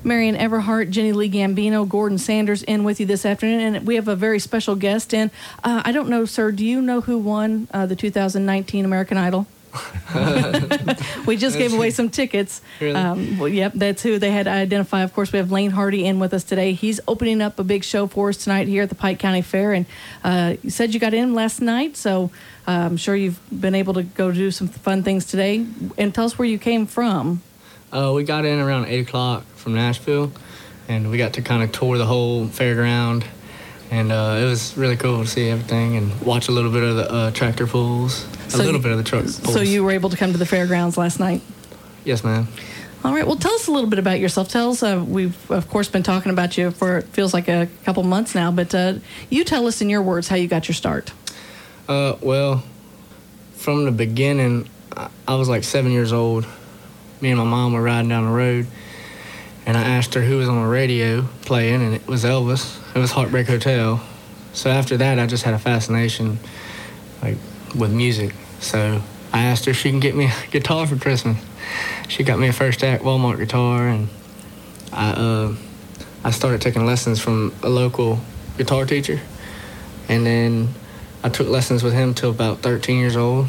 Marian Everhart, Jenny Lee Gambino, Gordon Sanders in with you this afternoon. And we have a very special guest in. I don't know, sir, do you know who won the 2019 American Idol? We just gave away some tickets. Really? Well, yep, that's who they had to identify. Of course, we have Lane Hardy in with us today. He's opening up a big show for us tonight here at the Pike County Fair. And you said you got in last night, so I'm sure you've been able to go do some fun things today. And tell us where you came from. We got in around 8 o'clock from Nashville, and we got to kind of tour the whole fairground. And it was really cool to see everything and watch a little bit of the tractor pulls, a little bit of the truck pulls. So you were able to come to the fairgrounds last night? Yes, ma'am. All right. Well, tell us a little bit about yourself. Tell us, we've, of course, been talking about you for, it feels like a couple months now, but you tell us in your words how you got your start. Well, from the beginning, I was like 7 years old. Me and my mom were riding down the road, and I asked her who was on the radio playing, and it was Elvis. It was Heartbreak Hotel. So after that, I just had a fascination with music. So I asked her if she can get me a guitar for Christmas. She got me a First Act Walmart guitar, and I started taking lessons from a local guitar teacher. And then I took lessons with him till about 13 years old.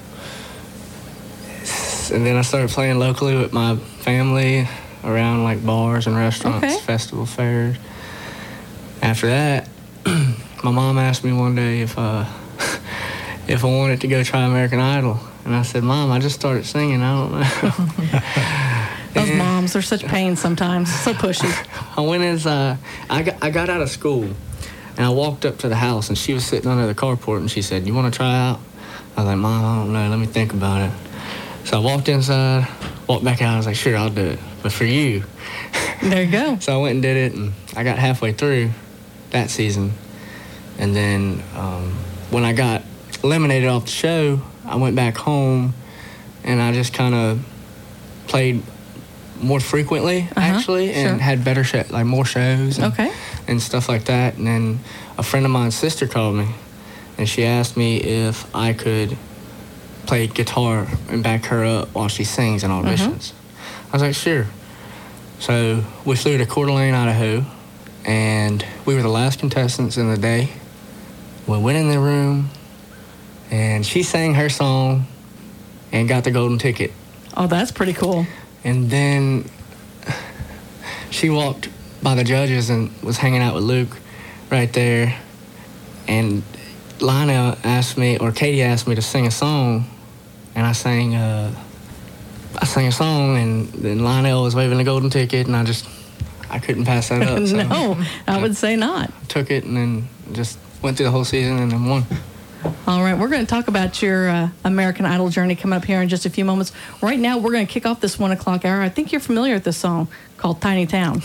And then I started playing locally with my family around like bars and restaurants, festival fairs. After that, my mom asked me one day if I wanted to go try American Idol. And I said, Mom, I just started singing. I don't know. Those moms are such pain sometimes. So pushy. I went inside. I got out of school, and I walked up to the house, and she was sitting under the carport, and she said, you want to try out? I was like, Mom, I don't know. Let me think about it. So I walked inside, walked back out. I was like, sure, I'll do it. But for you. There you go. So I went and did it, and I got halfway through that season. And then when I got eliminated off the show, I went back home, and I just kind of played more frequently, actually, and had better more shows and stuff like that. And then a friend of mine's sister called me, and she asked me if I could play guitar and back her up while she sings in auditions. I was like, sure. So we flew to Coeur d'Alene, Idaho, and we were the last contestants in the day. We went in the room, and she sang her song and got the golden ticket. Oh, that's pretty cool. And then she walked by the judges and was hanging out with Luke right there. And Lionel asked me, or Katie asked me to sing a song, and I sang a song, and then Lionel was waving the golden ticket, and I couldn't pass that up. So No, I would say not. Took it and then just went through the whole season and then won. All right, we're going to talk about your American Idol journey coming up here in just a few moments. Right now, we're going to kick off this 1 o'clock hour. I think you're familiar with this song called Tiny Town.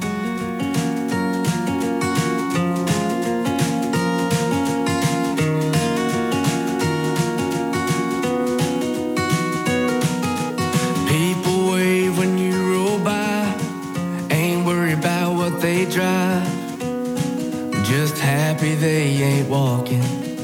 People wave when you roll by, ain't worried about what they drive, just happy they ain't walking.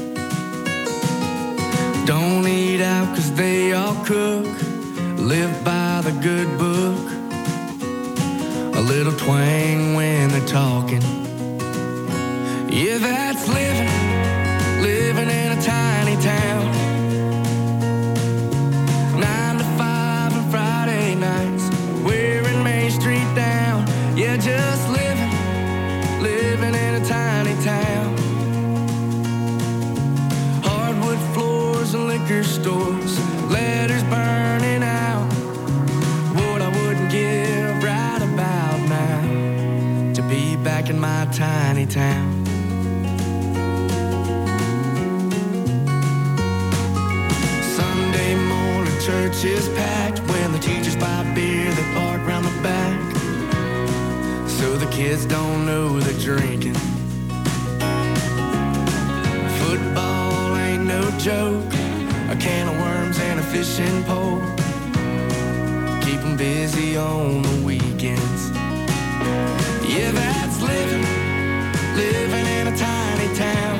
Don't eat out 'cause they all cook, live by the good book, a little twang when they're talking. Yeah, that's living in a tiny town. 9 to 5 and Friday nights, wearing Main Street down. Yeah, just living in a tiny town. Hardwood floors and liquor stores, letters burning out. What I wouldn't give right about now to be back in my tiny town. Sunday morning church is packed. When the teachers buy beer, they park round the back, so the kids don't know they're drinking. Football ain't no joke, a can of worms and a fishing pole, keep 'em busy on the weekends. Yeah, that's living in a tiny town.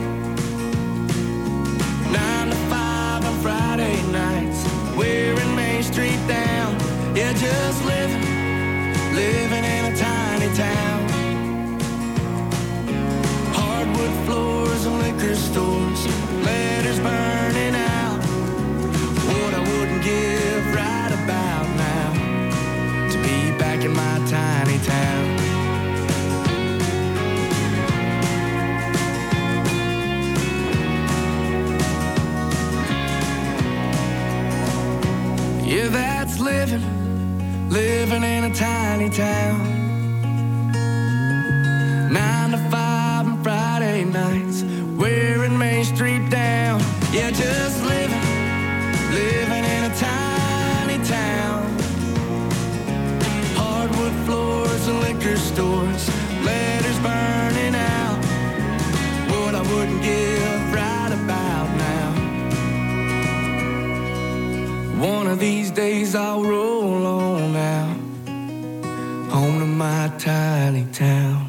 9 to 5 on Friday nights, wearing Main Street down. Yeah, just living in a tiny town. Yeah, that's living in a tiny town. 9 to 5 on Friday nights, wearing Main Street down. Yeah, just living in a tiny town. Hardwood floors and liquor stores, letters burning out. What I wouldn't give right about now. One of these days I'll roll on out, home to my tiny town.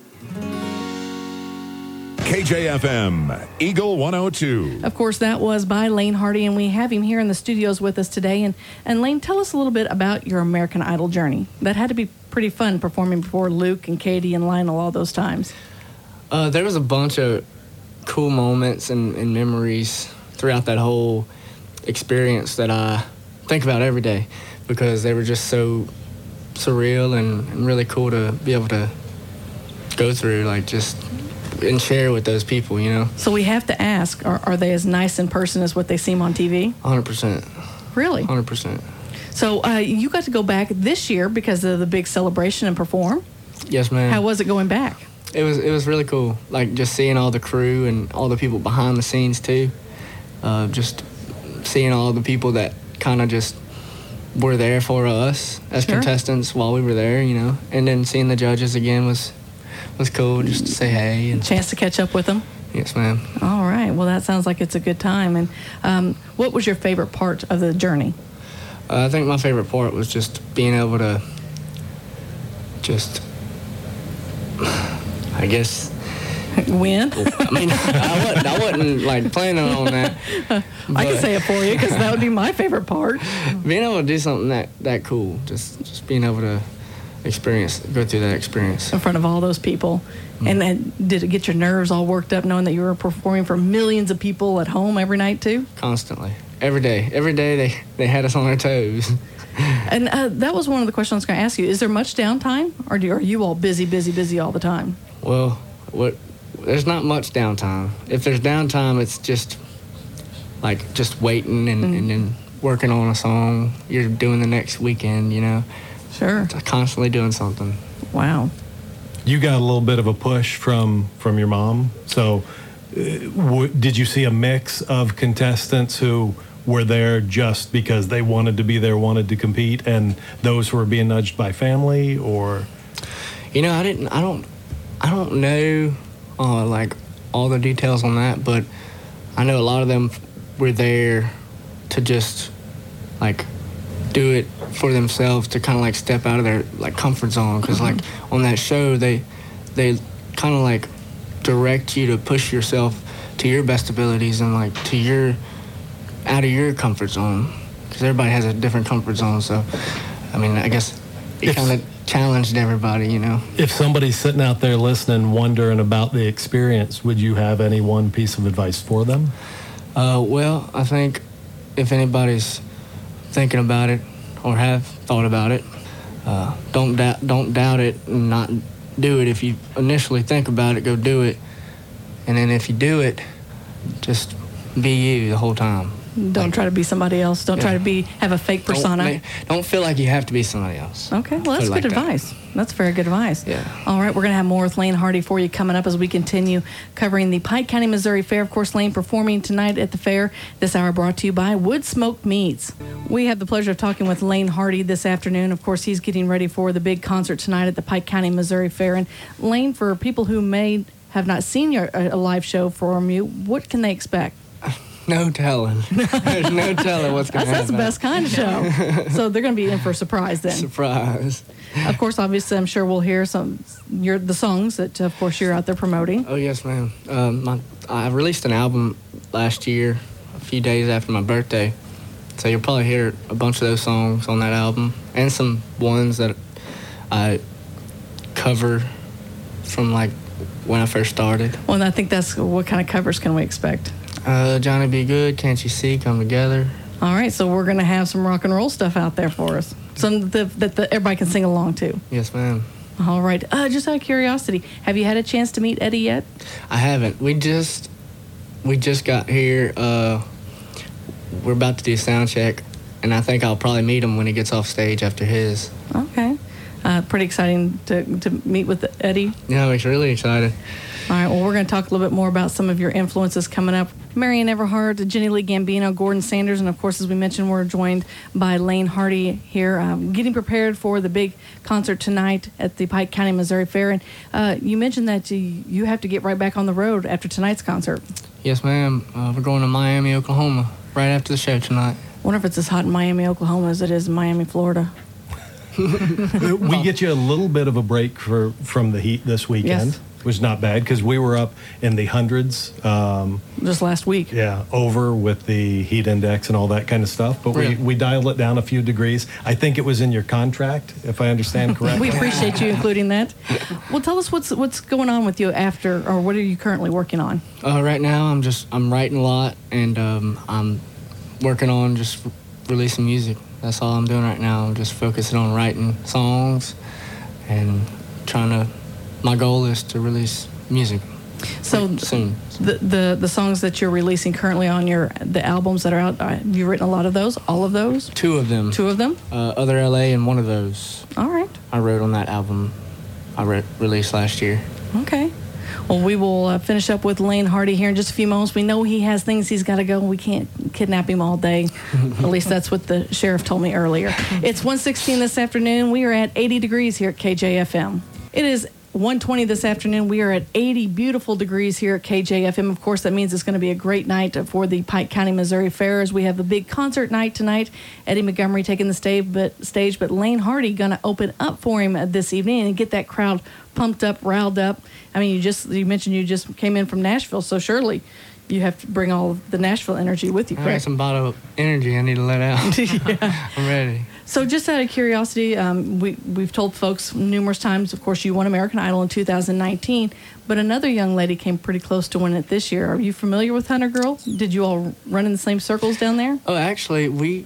KJFM, Eagle 102. Of course, that was by Lane Hardy, and we have him here in the studios with us today. And Lane, tell us a little bit about your American Idol journey. That had to be pretty fun, performing before Luke and Katie and Lionel all those times. There was a bunch of cool moments and memories throughout that whole experience that I think about every day, because they were just so surreal and really cool to be able to go through, like, just and share with those people, you know. So we have to ask, are they as nice in person as what they seem on TV? 100%. Really? 100%. So you got to go back this year because of the big celebration and perform. Yes, ma'am. How was it going back? It was really cool, like just seeing all the crew and all the people behind the scenes too. Just seeing all the people that kind of just were there for us as contestants while we were there, you know. And then seeing the judges again was cool, just to say hey. And chance to catch up with them? Yes, ma'am. All right. Well, that sounds like it's a good time. And what was your favorite part of the journey? I think my favorite part was just being able to I guess... Win? I mean, I wasn't like planning on that. I can say it for you, because that would be my favorite part. Being able to do something that cool, just being able to go through that experience in front of all those people. And then did it get your nerves all worked up knowing that you were performing for millions of people at home every night too? Constantly, every day they had us on our toes. And that was one of the questions I was going to ask you. Is there much downtime, or are you all busy all the time? Well, there's not much downtime. If there's downtime, it's just like just waiting and then working on a song you're doing the next weekend, you know. Sure. Constantly doing something. Wow. You got a little bit of a push from your mom. So did you see a mix of contestants who were there just because they wanted to be there, wanted to compete, and those who were being nudged by family, or? You know, I don't know like all the details on that, but I know a lot of them were there to just like do it for themselves, to kind of like step out of their like comfort zone, because like on that show they kind of like direct you to push yourself to your best abilities and like to out of your comfort zone, because everybody has a different comfort zone. So I mean, I guess it kind of challenged everybody, you know. If somebody's sitting out there listening, wondering about the experience, would you have any one piece of advice for them? Well, I think if anybody's thinking about it or have thought about it, don't doubt it and not do it. If you initially think about it, go do it. And then if you do it, just be you the whole time. Don't try to be somebody else. Don't try to have a fake persona. Don't feel like you have to be somebody else. Okay, well, that's good advice. That's very good advice. Yeah. All right, we're going to have more with Lane Hardy for you coming up as we continue covering the Pike County, Missouri Fair. Of course, Lane performing tonight at the fair. This hour brought to you by Wood Smoked Meats. We have the pleasure of talking with Lane Hardy this afternoon. Of course, he's getting ready for the big concert tonight at the Pike County, Missouri Fair. And Lane, for people who may have not seen a live show from you, what can they expect? No telling. There's no telling what's going to happen. That's the best kind of show. So they're going to be in for a surprise then. Surprise. Of course, obviously, I'm sure we'll hear the songs that, of course, you're out there promoting. Oh, yes, ma'am. I released an album last year, a few days after my birthday. So you'll probably hear a bunch of those songs on that album, and some ones that I cover from, like, when I first started. Well, and I think that's what kind of covers can we expect? Johnny Be Good, Can't You See, Come Together. All right, so we're going to have some rock and roll stuff out there for us. Some that everybody can sing along to. Yes, ma'am. All right. Just out of curiosity, have you had a chance to meet Eddie yet? I haven't. We just got here. We're about to do sound check, and I think I'll probably meet him when he gets off stage after his. Okay. Pretty exciting to meet with Eddie. Yeah, I'm really excited. All right, well, we're going to talk a little bit more about some of your influences coming up. Marion Everhart, Jenny Lee Gambino, Gordon Sanders, and of course, as we mentioned, we're joined by Lane Hardy here, getting prepared for the big concert tonight at the Pike County, Missouri Fair. And you mentioned that you have to get right back on the road after tonight's concert. Yes, ma'am. We're going to Miami, Oklahoma, right after the show tonight. I wonder if it's as hot in Miami, Oklahoma as it is in Miami, Florida. We get you a little bit of a break from the heat this weekend. Yes. It was not bad because we were up in the hundreds. Just last week. Yeah, over with the heat index and all that kind of stuff. But Really? we dialed it down a few degrees. I think it was in your contract, if I understand correctly. We appreciate you including that. Well, tell us what's going on with you after, or what are you currently working on? Right now, I'm writing a lot, and I'm working on just releasing music. That's all I'm doing right now. I'm just focusing on writing songs and my goal is to release music So soon. the songs that you're releasing currently on the albums that are out, have you written a lot of those? All of those? Two of them. Two of them? Other LA and one of those All right. I wrote on that album I released last year. Okay. Well, we will finish up with Lane Hardy here in just a few moments. We know he has things he's got to go. We can't kidnap him all day. At least that's what the sheriff told me earlier. It's 1:16 this afternoon. We are at 80 degrees here at KJFM. It is 1:20 this afternoon. We are at 80 beautiful degrees here at KJFM. Of course, that means it's going to be a great night for the Pike County, Missouri Fair as we have the big concert night tonight. Eddie Montgomery taking the stage, but Lane Hardy going to open up for him this evening and get that crowd pumped up, riled up. I mean, you mentioned you just came in from Nashville, so surely you have to bring all of the Nashville energy with you, I got correct? some bottled energy I need to let out. Yeah. I'm ready. So just out of curiosity, we've told folks numerous times, of course, you won American Idol in 2019, but another young lady came pretty close to winning it this year. Are you familiar with Hunter Girl? Did you all run in the same circles down there? Oh, actually, we,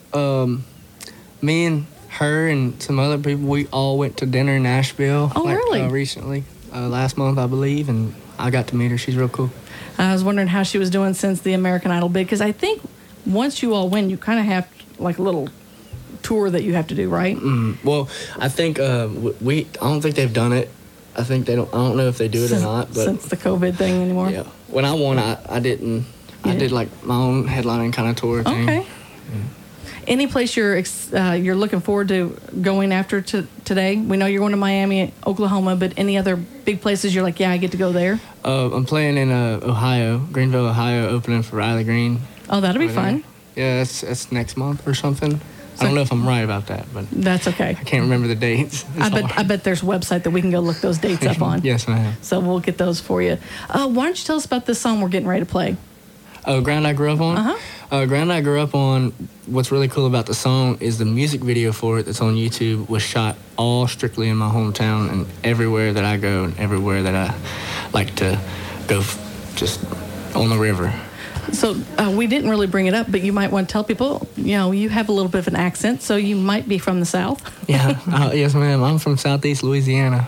me and her and some other people, we all went to dinner in Nashville. Oh, really? Recently, last month, I believe, and I got to meet her. She's real cool. I was wondering how she was doing since the American Idol bid, because I think once you all win, you kind of have like a little tour that you have to do, right? Well, I think I don't think they've done it. I think they don't. I don't know if they do it or not. But since the COVID thing anymore. yeah, when I won, I didn't. I did like my own headlining kind of tour thing. Okay. Any place you're looking forward to going after today? We know you're going to Miami, Oklahoma, but any other big places you're like, yeah, I get to go there? I'm playing in Ohio, Greenville, Ohio, opening for Riley Green. Oh, that'll be over there. fun. Yeah, that's next month or something. I don't know if I'm right about that, but That's okay. I can't remember the dates. It's I hard. bet there's a website that we can go look those dates up on. Yes, ma'am. So we'll get those for you. Why don't you tell us about this song we're getting ready to play? Oh, Ground I Grew Up On? Uh-huh. Ground I Grew Up On, what's really cool about the song is the music video for it that's on YouTube was shot all strictly in my hometown, and everywhere that I go and everywhere that I like to go just on the river. So we didn't really bring it up, but you might want to tell people, you have a little bit of an accent, so you might be from the South. Yeah, yes, ma'am. I'm from Southeast Louisiana.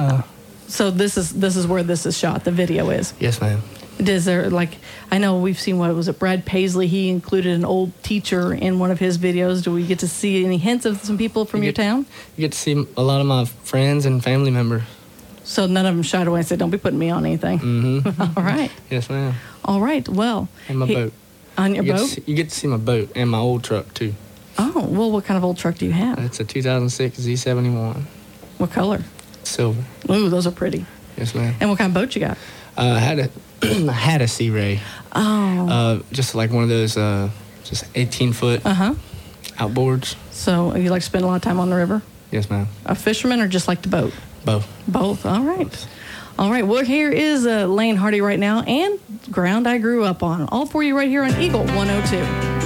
So this is where this is shot, the video is. Yes, ma'am. Is there, I know we've seen, what was it, Brad Paisley, he included an old teacher in one of his videos. Do we get to see any hints of some people from your town? You get to see a lot of my friends and family members. So none of them shied away and said, don't be putting me on anything. Mm-hmm. All right. Yes, ma'am. All right. Well. And my boat. On your boat? You get to see my boat and my old truck, too. Oh, well, what kind of old truck do you have? It's a 2006 Z71. What color? Silver. Ooh, those are pretty. Yes, ma'am. And what kind of boat you got? I had a Sea Ray. Oh. Just like one of those, just 18-foot outboards. So you like to spend a lot of time on the river? Yes, ma'am. A fisherman or just like to boat? Both. Both. All right. All right. Well, here is Lane Hardy right now and Ground I Grew Up On. All for you right here on Eagle 102.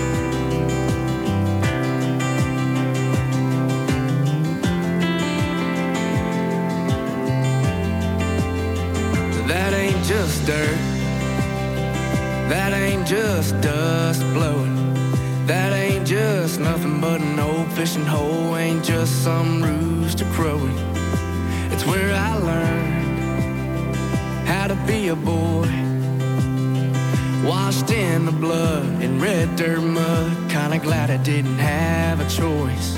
That ain't just dirt. That ain't just dust blowing. That ain't just nothing but an old fishing hole. Ain't just some rooster crowing. It's where be a boy, washed in the blood in red dirt mud. Kinda glad I didn't have a choice.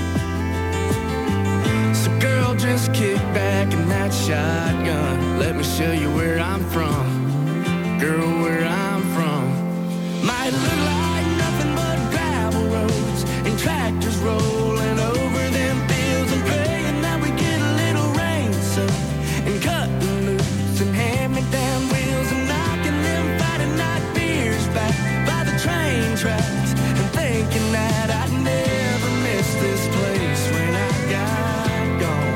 So girl, just kick back in that shotgun. Let me show you where I'm from. Girl, where I'm from might look like nothing but gravel roads and tractors rolling over them fields and praying that we get a little rain soon and cutting loose and hand-me-down wheels and knocking them Friday night beers back by the train tracks and thinking that I'd never miss this place when I got gone.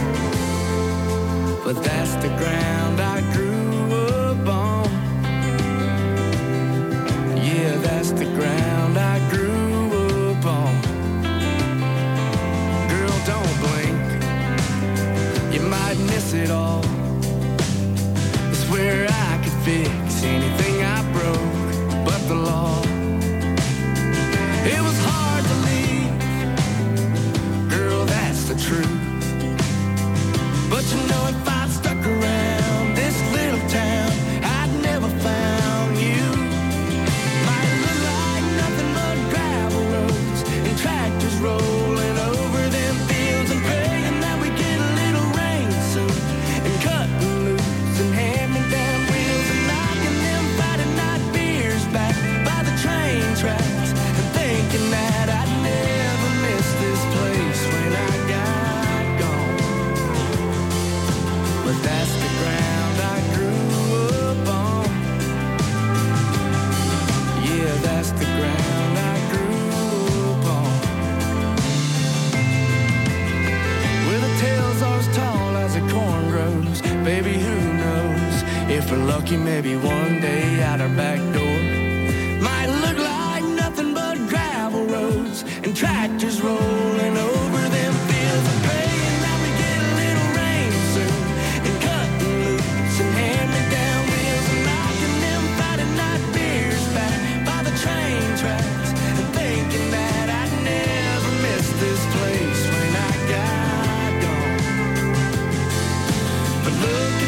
But that's the ground I grew up on. Yeah, that's the ground I grew up on. Girl, don't blink, you might miss it all. It's where I could fix anything I broke but the law. It was hard to leave, girl, that's the truth. But you know if I'd stuck around this little town, I'd never found you. Might look like nothing but gravel roads and tractors rolling over them fields and praying that we get a little rain soon and cutting loose and hand-me-down wheels and knocking them Friday night beers back by the train tracks and thinking that I'd never miss this place when I got gone. But that's the ground I grew up on. Yeah, that's the ground I grew up on. Where the tails are as tall as the corn grows. Baby, who knows? If we're lucky, maybe one day out our back door might look like nothing but gravel roads and tractors rolling over them fields and praying that we get a little rain soon and cutting loose and hand-me-down wheels and knocking them Friday night beers back by the train tracks and thinking that I'd never miss this place when I got gone. But look